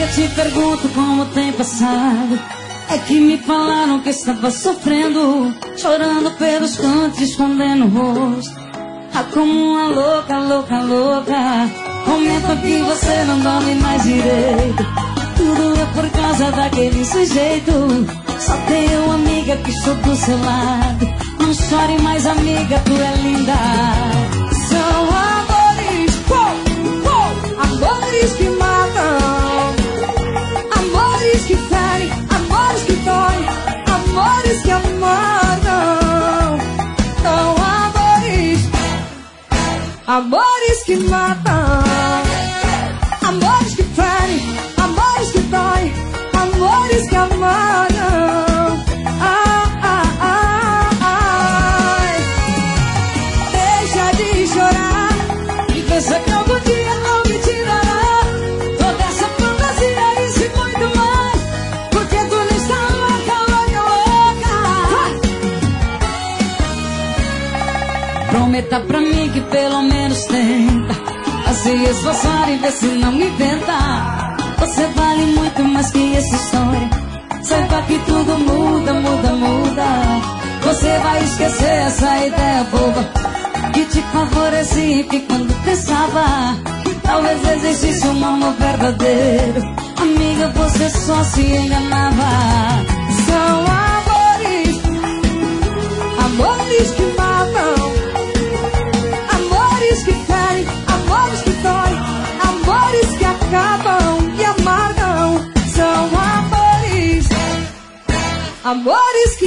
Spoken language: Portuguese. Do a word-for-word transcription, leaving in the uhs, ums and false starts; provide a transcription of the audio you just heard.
eu te pergunto como tem passado. É que me falaram que estava sofrendo, chorando pelos cantos, escondendo o rosto. Ah, como uma louca, louca, louca. Comenta que você não dorme mais direito. Tudo é por causa daquele sujeito. Só tenho uma amiga que estou do seu lado. Não chore mais, amiga, tu é linda. São amores, uou, uou, amores que matam, amores que ferem, amores que doem, amores que amargam. São amores, amores que matam, amores que ferem, amores que doem, amores que amargam. Pensa que algum dia não me tirará toda essa fantasia, isso e muito mais. Porque tu não está louca, louca, louca. Prometa pra mim que pelo menos tenta a se esforçar e ver se não me inventa. Você vale muito mais que essa história. Saiba que tudo muda, muda, muda. Você vai esquecer essa ideia boba que te favorecia e que quando pensava talvez existisse um amor verdadeiro. Amiga, você só se enganava. São amores, amores que matam, amores que ferem, amores que doem, amores que acabam e amargam. São amores, amores que